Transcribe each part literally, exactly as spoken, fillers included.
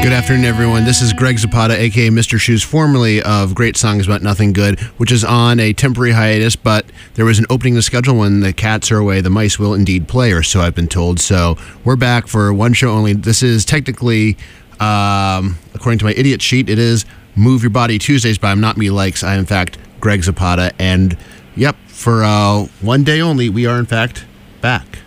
Good afternoon, everyone. This is Greg Zapata, a k a. Mister Shoes, formerly of Great Songs About Nothing Good, which is on a temporary hiatus, but there was an opening to schedule. When the cats are away, the mice will indeed play, or so I've been told. So we're back for one show only. This is technically, um, according to my idiot sheet, it is Move Your Body Tuesdays, but I'm not Me Likes. I am, in fact, Greg Zapata. And, yep, for uh, one day only, we are, in fact, back.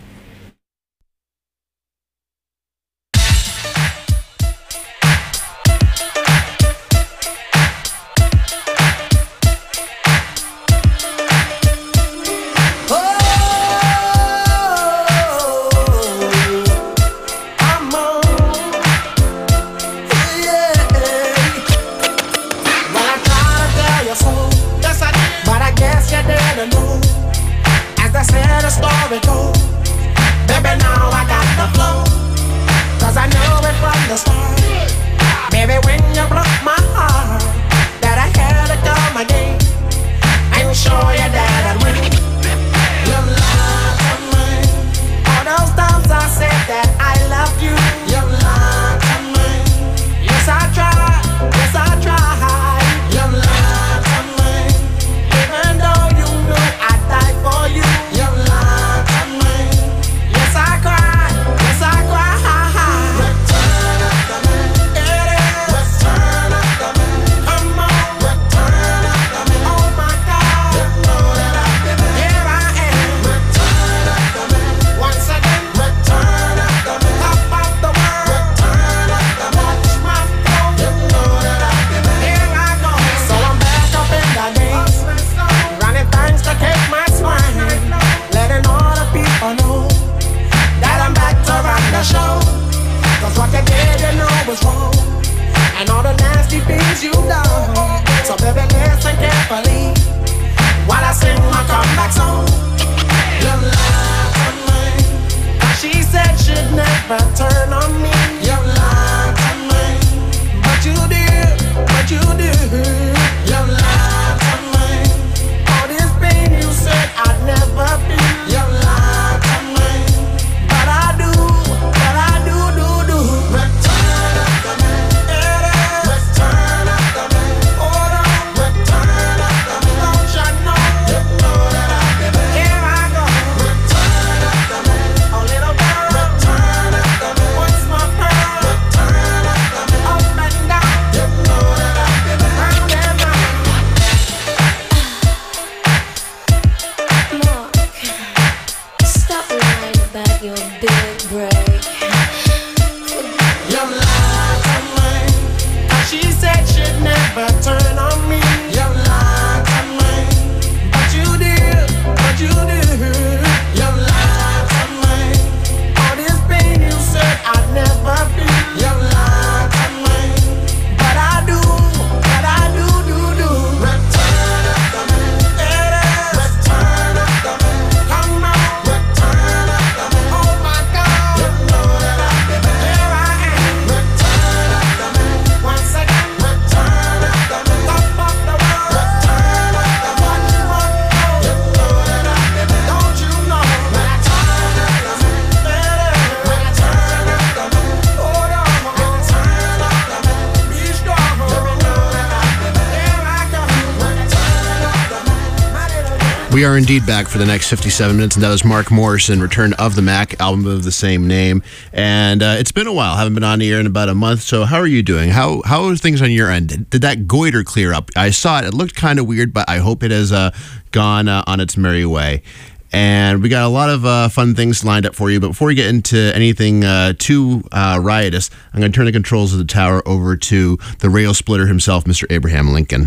We are indeed back for the next fifty-seven minutes, and that was Mark Morrison, Return of the Mac, album of the same name. And uh, it's been a while. Haven't been on the air in about a month. So how are you doing? How How are things on your end? Did, did that goiter clear up? I saw it. It looked kind of weird, but I hope it has uh, gone uh, on its merry way. And we got a lot of uh, fun things lined up for you. But before we get into anything uh, too uh, riotous, I'm going to turn the controls of the tower over to the rail splitter himself, Mister Abraham Lincoln.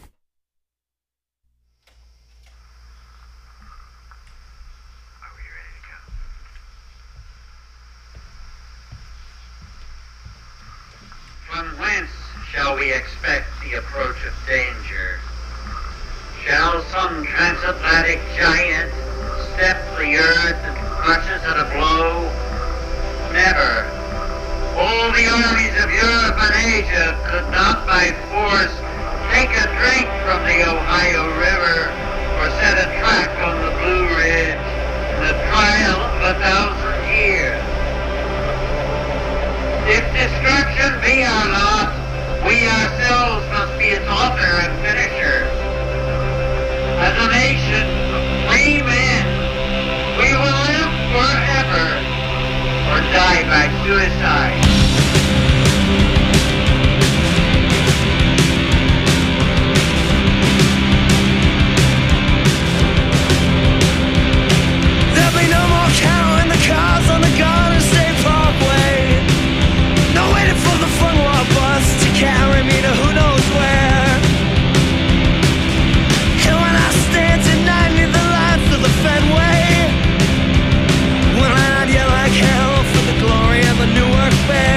From whence shall we expect the approach of danger? Shall some transatlantic giant step the earth and crush us at a blow? Never. All the armies of Europe and Asia could not by force take a drink from the Ohio River or set a track on the Blue Ridge in the trial of a thousand years. If destruction be our lot, we ourselves must be its author and finisher. As a nation of free men, we will live forever or die by suicide. There'll be no more counting the cars on the Garden State Parkway. No waiting for the fun walk bus to carry me to who knows where. And when I stand tonight near the lights of the Fenway, when I yell like hell for the glory of a Newark Fair.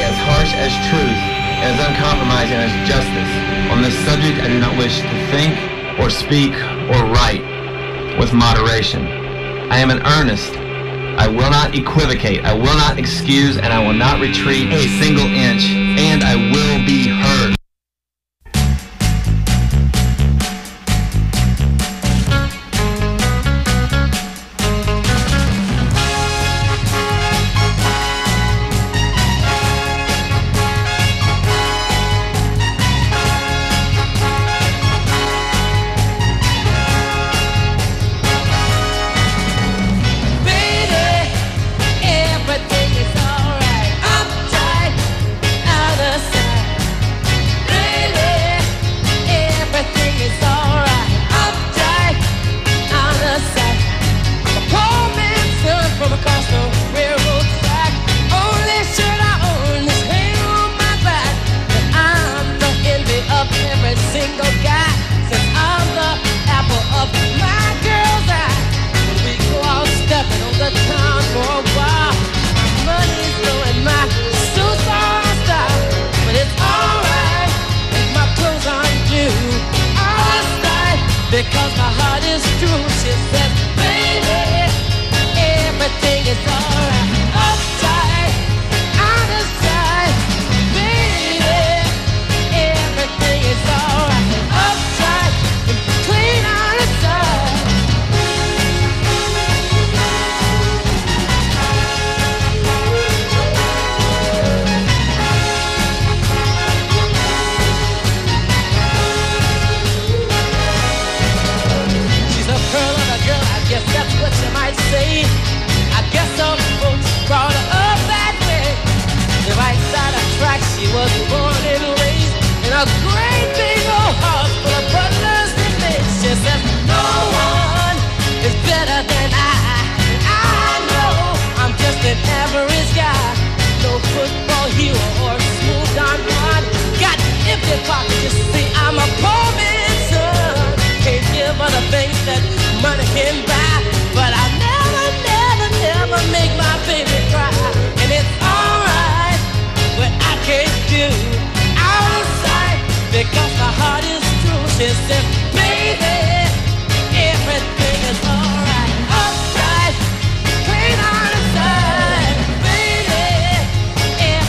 as harsh as truth, as uncompromising as justice. On this subject, I do not wish to think or speak or write with moderation. I am in earnest. I will not equivocate. I will not excuse, and I will not retreat a single inch, and I will be heard. Because my heart is true, she said, baby, everything is alright. Uptight, out of sight, baby, everything is alright. Uptight, clean out of sight. I guess that's what you might say. I guess some folks brought her up that way. The right side of tracks, she was born and raised in a great big old house full of butlers and maids. She says, no one is better than I. I know I'm just an average guy. No football hero or smooth Don Juan. Got empty pockets, you see, I'm a poor man's son. Can't give her the things that money can buy, but I never, never, never make my baby cry. And it's alright what I can't do out of sight, because my heart is true. She says, baby, everything is alright. Uptight, clean out of sight, baby, everything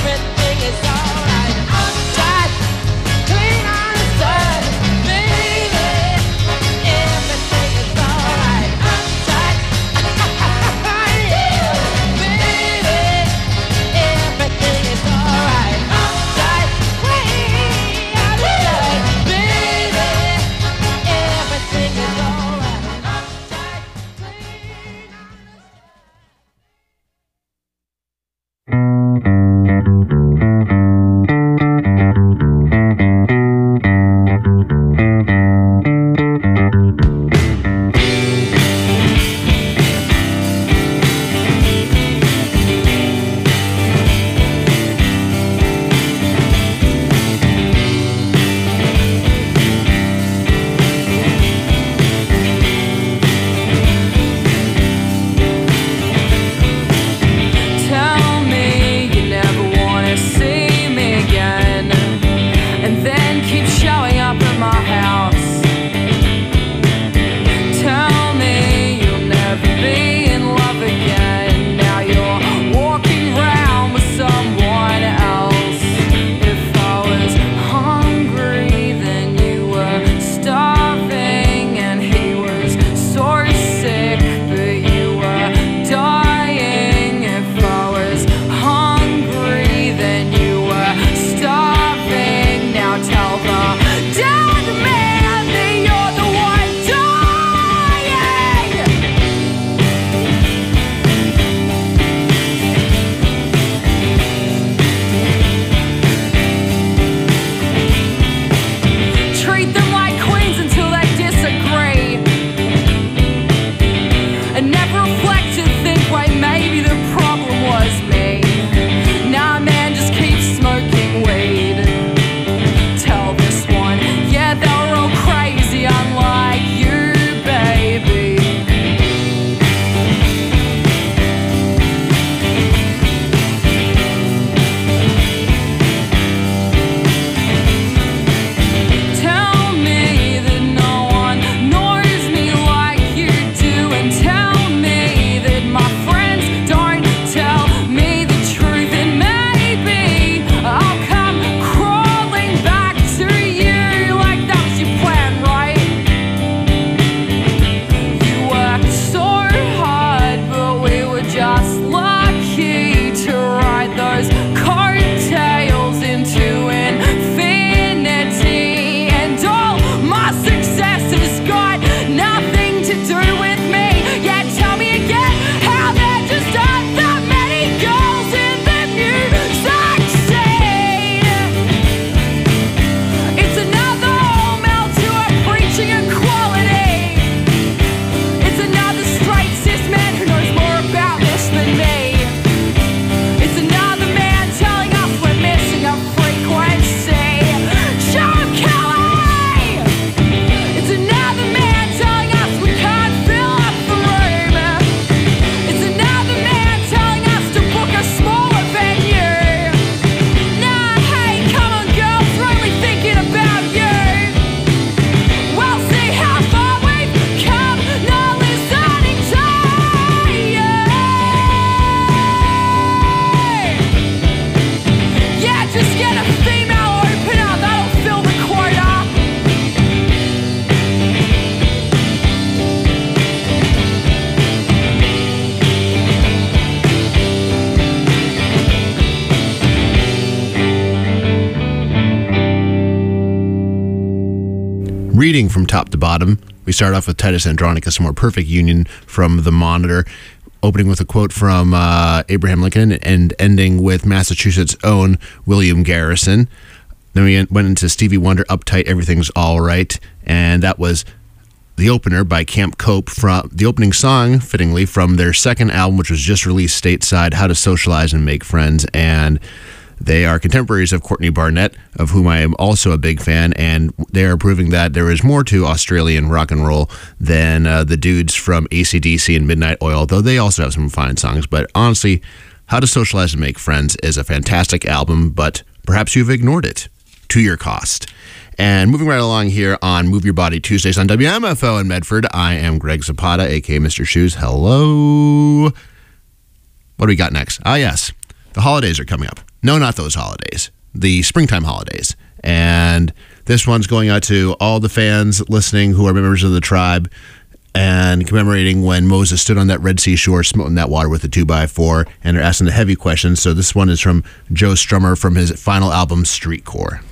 reading from top to bottom. We start off with Titus Andronicus, a more perfect union from The Monitor, opening with a quote from uh, Abraham Lincoln and ending with Massachusetts' own William Garrison. Then we went into Stevie Wonder, Uptight, Everything's All Right, and that was the opener by Camp Cope, from the opening song, fittingly, from their second album, which was just released stateside, How to Socialize and Make Friends. And they are contemporaries of Courtney Barnett, of whom I am also a big fan, and they are proving that there is more to Australian rock and roll than uh, the dudes from A C D C and Midnight Oil, though they also have some fine songs. But honestly, How to Socialize and Make Friends is a fantastic album, but perhaps you've ignored it to your cost. And moving right along here on Move Your Body Tuesdays on W M F O in Medford, I am Greg Zapata, a k a. Mister Shoes. Hello. What do we got next? Ah, yes. The holidays are coming up. No, not those holidays. The springtime holidays. And this one's going out to all the fans listening who are members of the tribe and commemorating when Moses stood on that Red Sea shore, smoting that water with a two by four, and they're asking the heavy questions. So this one is from Joe Strummer from his final album, Street Core.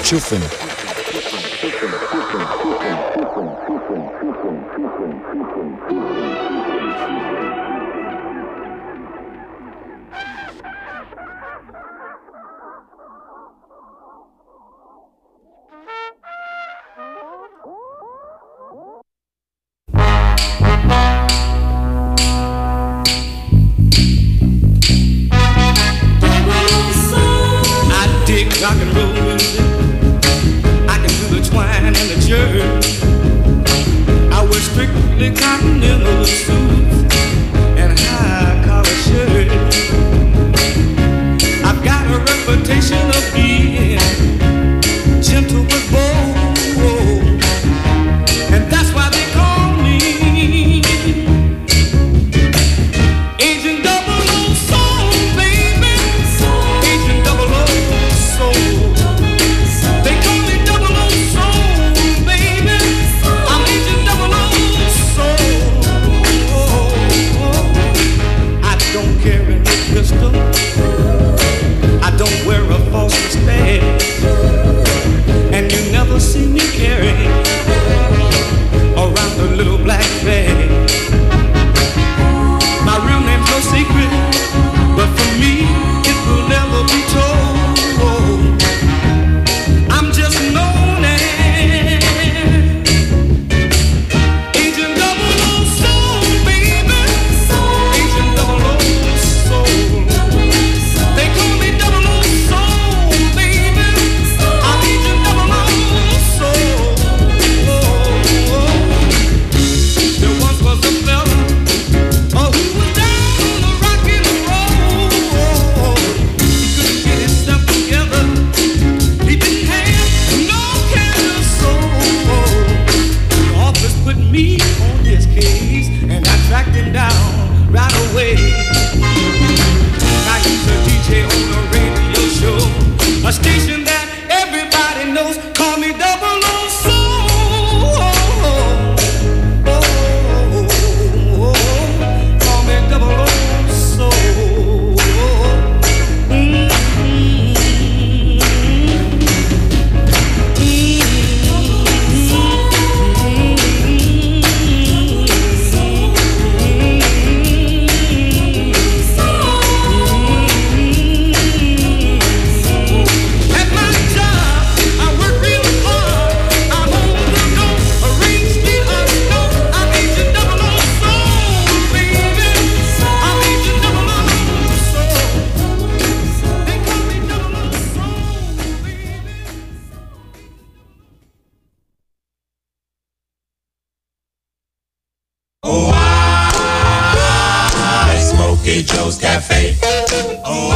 Chuffin. Rock and roll music, I can do the twine and the jerk. I wear strictly continental suits and high collar shirts. I've got a reputation of being gentle but bold, and that's why they call me Agent Double O Soul, baby. Agent Double O. They call me Double O Soul, baby. I'm Agent Double O Soul. I don't carry no pistol. I don't wear a false mustache, and you never see me carry around a little black bag. My real name's no secret, but for me it will never be told. I'm just known as Agent Double O Soul, baby. Agent Double O Soul. They call me Double O Soul, baby. I'm Agent Double O Soul. There once was a fella, oh, who was down on the rock and roll. He couldn't get himself together. He didn't have no kind of soul. The office put me on his case, and I tracked him down right away. Now he's a D J on a radio show, a station that everybody knows. Call me Double O Soul. Call me Double O Soul. Mm-hmm. At my job, I work real hard. I'm on the go, arrange the unknown. I'm Agent Double O Soul, baby. I'm Agent Double O Soul. They call me Double O Soul, baby. Oh, I, Smokey Joe's Cafe. Oh,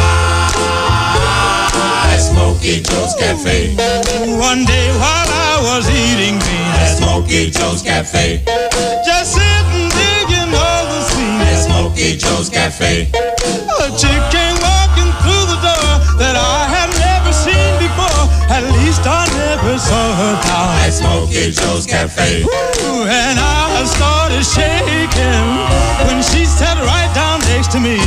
I, Smokey Joe's Cafe. One day while I was eating beans At Smokey Joe's Cafe. just sitting digging all the scenes. At Smokey Joe's Cafe. A chick came walking through the door that I had never seen before. At least I never saw her down. At Smokey Joe's Cafe. Ooh, and I started shaking when she sat right down next to me.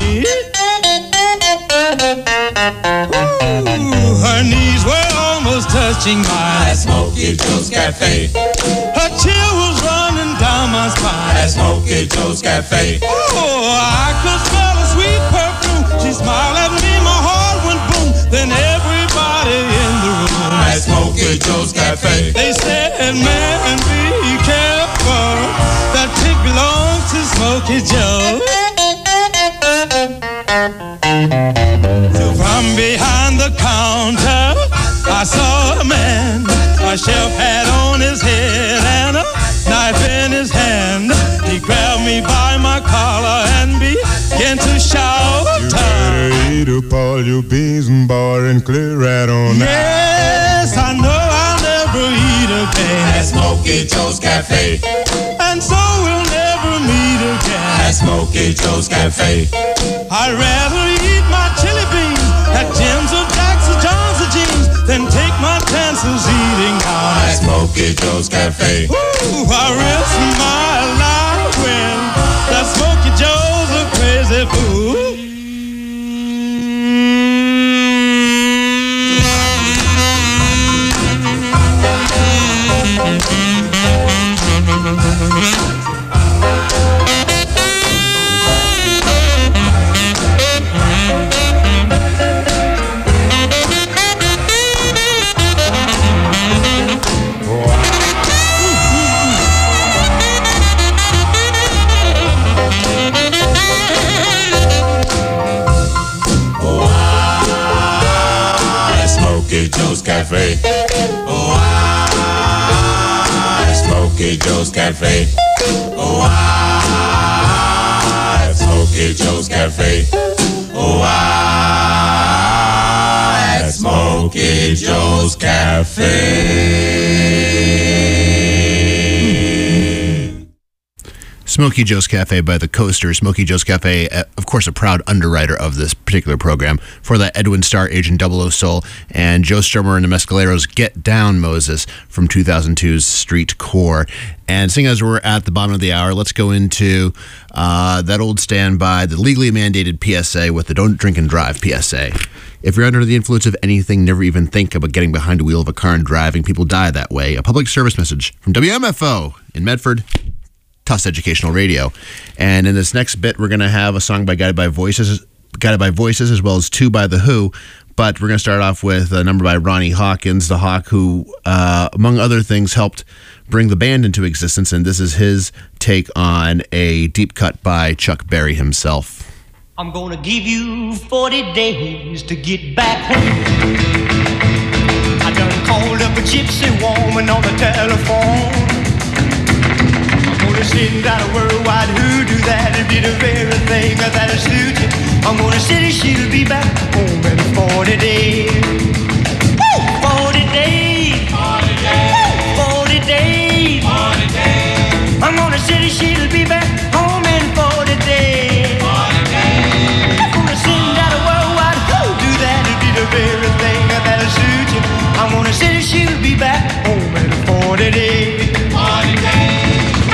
Ooh, her knees were almost touching mine. At Smokey Joe's Cafe. Her chill was running down my spine. At Smokey Joe's Cafe. Oh, I could smell a sweet perfume. She smiled at me, my heart went boom. Then everybody in the room At Smokey Joe's Cafe. they said, man, be careful. That chick belongs to Smokey Joe. So from behind the counter, I saw a man. A chef hat on his head and a knife in his hand. He grabbed me by my collar and began to shout. Eat up all your beans and bar and clear right on out. Yes, I know I'll never eat again. At Smokey Joe's Cafe. And so we'll never meet again. At Smokey Joe's Cafe. I'd rather eat my chili beans at Jim's or Jack's or John's or Jeans than take my chances eating out At Smokey Joe's Cafe. Ooh, I risk my life when that Smokey Joe's a crazy fool. Smokey Joe's Cafe. Oh, I, Smokey Joe's Cafe. Oh, I, Smokey Joe's Cafe. Oh, I, Smokey Joe's Cafe. Smokey Joe's Cafe by the Coasters. Smokey Joe's Cafe, uh, of course, a proud underwriter of this particular program. For that, Edwin Starr, Agent Double O Soul, and Joe Strummer and the Mescaleros' Get Down Moses from two thousand two's Street Core. And seeing as we're at the bottom of the hour, let's go into uh, that old standby, the legally mandated P S A with the Don't Drink and Drive P S A. If you're under the influence of anything, never even think about getting behind the wheel of a car and driving. People die that way. A public service message from W M F O in Medford, Tufts Educational Radio. And in this next bit, we're going to have a song by Guided by Voices, Guided by Voices, as well as two by The Who. But we're going to start off with a number by Ronnie Hawkins, the Hawk, who, uh, among other things, helped bring the band into existence. And this is his take on a deep cut by Chuck Berry himself. I'm going to give you forty days to get back home. I done called up a gypsy woman on the telephone. I'm gonna send out a worldwide hoodoo that'll be the very thing that'll suit you. I'm gonna say she'll be back home in forty days. Woo! forty days. forty days. forty days. forty days. I'm gonna say she'll be back home in forty days. forty days. I'm gonna send out a worldwide hoodoo that'll be the very thing that'll suit you. I'm gonna say she'll be back home in forty days. forty days.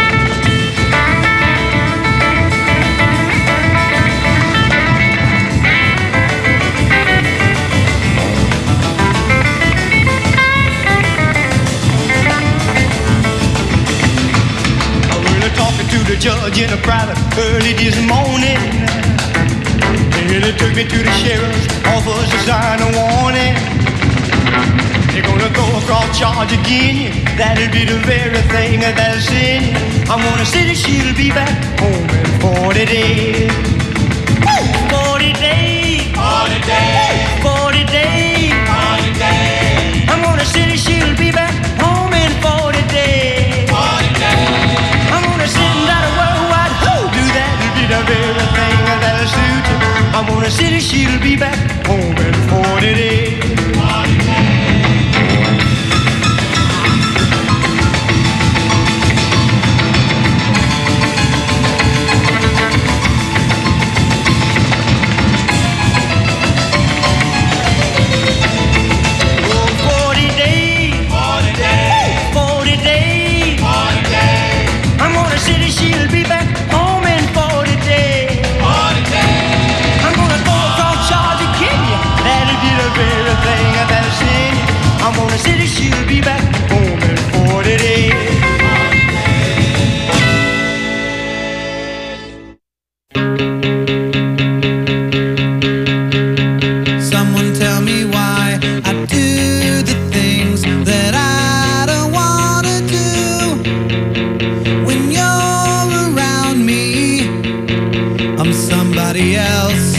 To the judge in a private early this morning. And they took me to the sheriff's office to sign a warning. They're gonna go across charge again. That'll be the very thing that'll send you. I'm gonna say that she'll be back home in forty days. forty days. forty days. forty days. forty days. I'm gonna say that she'll be back home in forty days. forty days. I'm gonna send out a worldwide hoodoo that'll be the very thing that'll suit you. I'm gonna say that she'll be back home in forty days. forty days. She'll be back home in forty days. forty days. I'm gonna go across charge of Kenya. That'll be the very thing that'll send you. I'm gonna say that she'll be back home in forty days. Someone tell me why I do the things that I don't wanna do. When you're around me, I'm somebody else.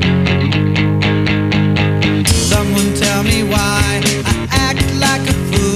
Someone tell me why I act like a fool.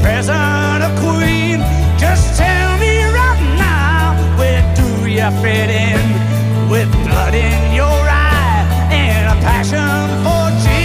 peasant or queen. Just tell me right now, where do you fit in? With blood in your eye and a passion for gin.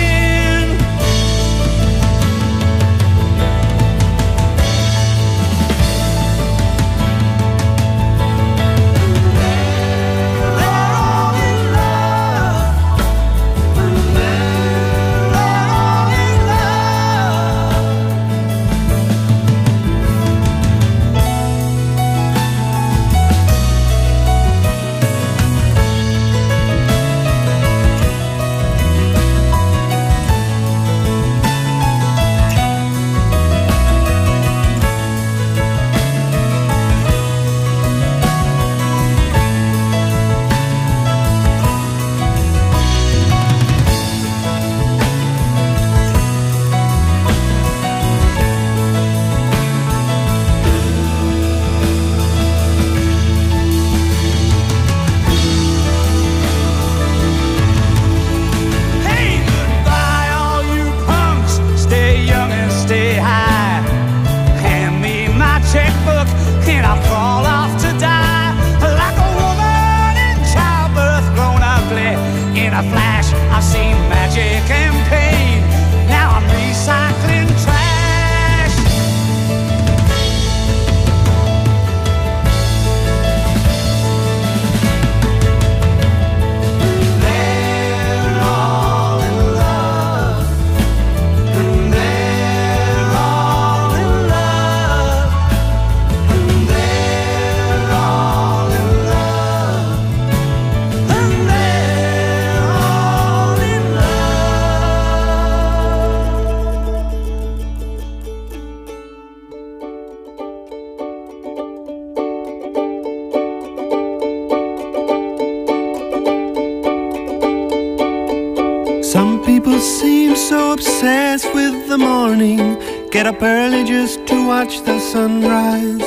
Some people seem so obsessed with the morning, get up early just to watch the sunrise.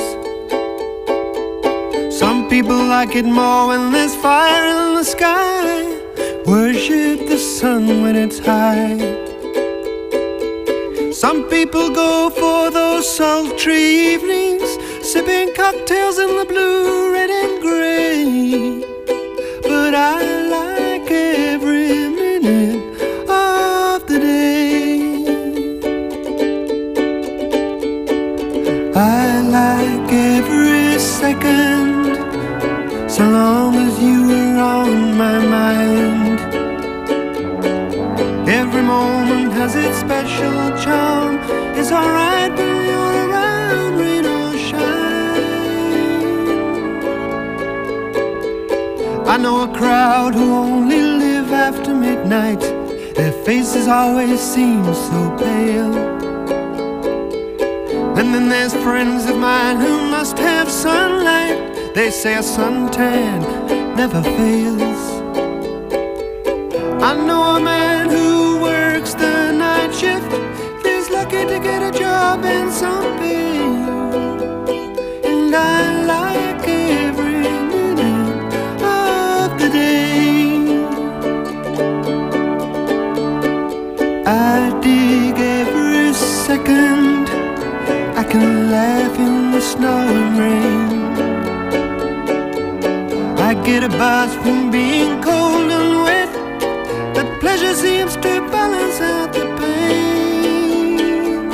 Some people like it more when there's fire in the sky, worship the sun when it's high. Some people go for those sultry evenings, sipping cocktails in the blue, red and grey. But I like every minute of the day. I like every second, so long as you are on my mind. Every moment has its special charm. It's alright when you're around, rain or shine. I know a crowd who only live after midnight. Their faces always seem so pale. And then there's friends of mine who must have sunlight. They say a suntan never fails. I know a man who works the night shift, is lucky to get a job and some pay. And I like every minute of the day. I dig every second. I can laugh in the snow and rain. I get a buzz from being cold and wet. The pleasure seems to balance out the pain.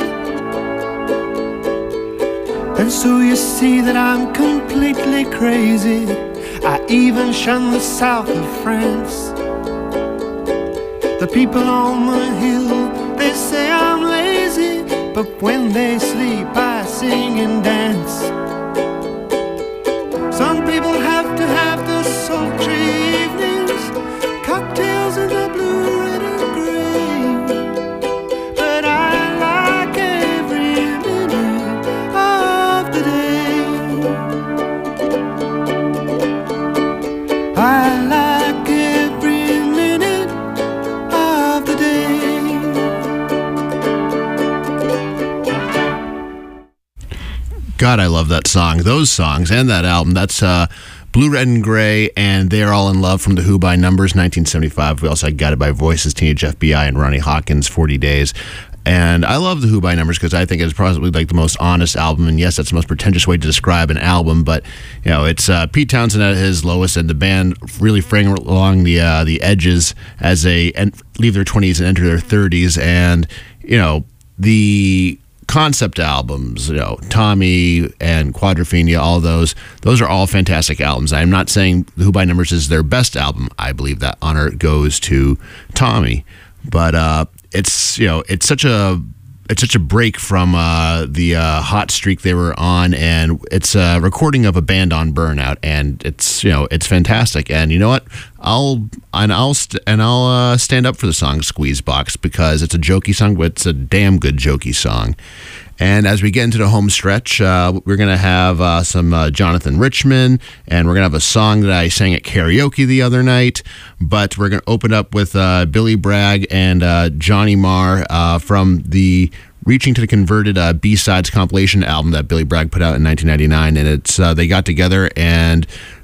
And so you see that I'm completely crazy. I even shun the south of France. The people on the hill, they say I'm lazy, but when they sleep I sing and dance. Some people have to have the sultry evenings, cocktails in the blue, red and grey. But I like every minute of the day. I like every minute of the day. God, I love that song, those songs, and that album. That's uh, Blue, Red, and Gray, and They're All in Love from The Who by Numbers, nineteen seventy-five. We also had Guided by Voices, Teenage F B I, and Ronnie Hawkins, forty days. And I love The Who by Numbers because I think it's probably like the most honest album. And yes, that's the most pretentious way to describe an album. But you know, it's uh, Pete Townsend at his lowest, and the band really fraying along the uh, the edges as they en- leave their twenties and enter their thirties. And you know, the concept albums, you know, Tommy and Quadrophenia, all those, those are all fantastic albums. I'm not saying The Who by Numbers is their best album. I believe that honor goes to Tommy, but uh, it's you know, it's such a it's such a break from uh, the uh, hot streak they were on, and it's a recording of a band on burnout, and it's you know, it's fantastic. And you know what? I'll and I'll st- and I'll uh, stand up for the song "Squeeze Box" because it's a jokey song, but it's a damn good jokey song. And as we get into the home stretch, uh, we're going to have uh, some uh, Jonathan Richman, and we're going to have a song that I sang at karaoke the other night. But we're going to open up with uh, Billy Bragg and uh, Johnny Marr uh, from the Reaching to the Converted uh, B-Sides compilation album that Billy Bragg put out in nineteen ninety-nine. And it's uh, they got together and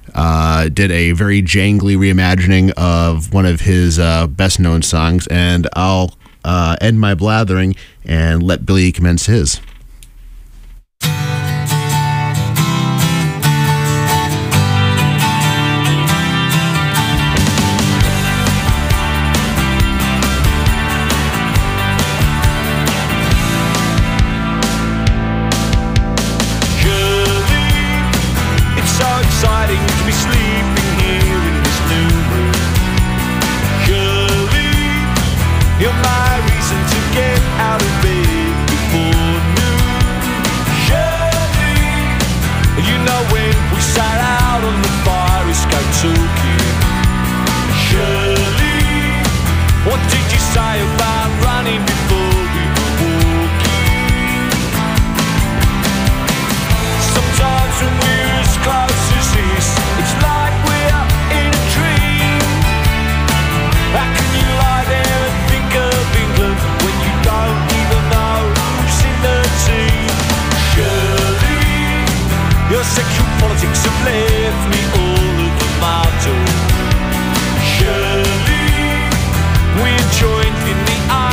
uh, did a very jangly reimagining of one of his uh, best-known songs. And I'll uh, end my blathering and let Billy commence his. Joined in the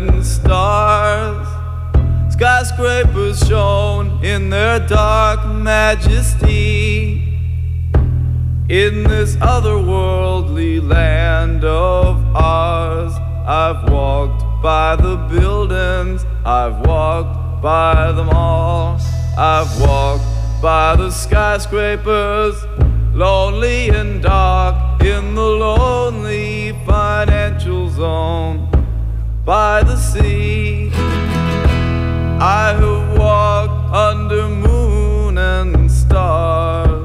and stars. Skyscrapers shone in their dark majesty. In this otherworldly land of ours, I've walked by the buildings, I've walked by them all. I've walked by the skyscrapers, lonely and dark in the lonely financial zone. By the sea, I have walked under moon and stars.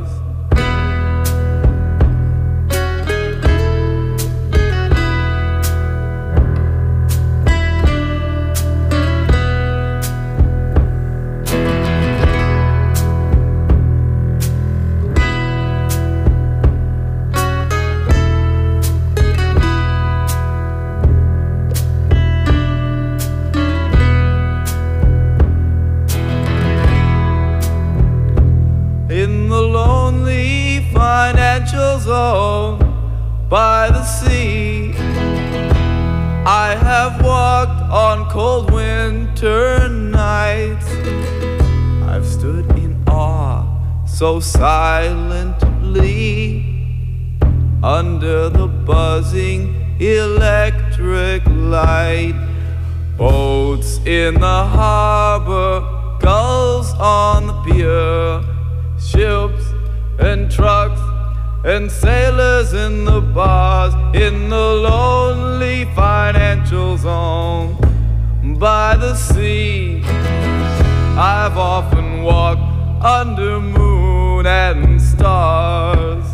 Financial zone by the sea, I have walked on cold winter nights. I've stood in awe so silently under the buzzing electric light. Boats in the harbor, gulls on the pier, ships and trucks and sailors in the bars, in the lonely financial zone by the sea. I've often walked under moon and stars.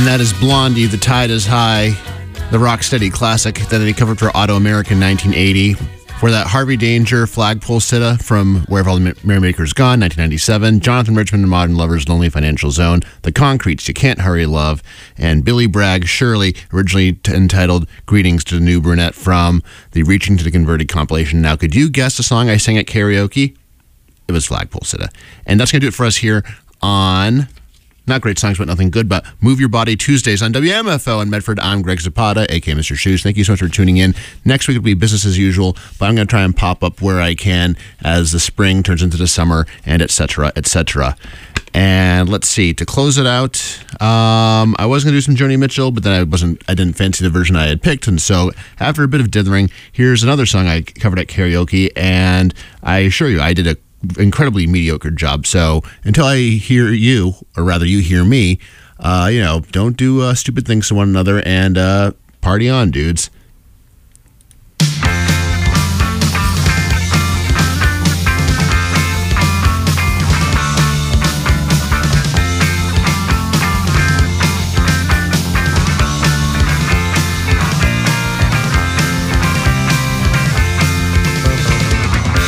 And that is Blondie, The Tide is High, the rocksteady classic that they covered for Auto America in nineteen eighty. For that, Harvey Danger, Flagpole Sitta from Wherever All the Merrymakers Gone, nineteen ninety-seven, Jonathan Richman and Modern Lovers, Lonely Financial Zone, The Concretes, You Can't Hurry Love, and Billy Bragg, Shirley, originally t- entitled Greetings to the New Brunette from the Reaching to the Converted compilation. Now, could you guess the song I sang at karaoke? It was Flagpole Sitta. And that's going to do it for us here on... Not great songs, but nothing good, but Move Your Body Tuesdays on W M F O in Medford. I'm Greg Zapata, a k a. Mister Shoes. Thank you so much for tuning in. Next week will be business as usual, but I'm going to try and pop up where I can as the spring turns into the summer, and et cetera, et cetera. And let's see, to close it out, um, I was going to do some Joni Mitchell, but then I wasn't. I didn't fancy the version I had picked, and so after a bit of dithering, here's another song I covered at karaoke, and I assure you, I did a incredibly mediocre job. So until I hear you, or rather you hear me, uh, you know, don't do uh, stupid things to one another, and uh, party on, dudes.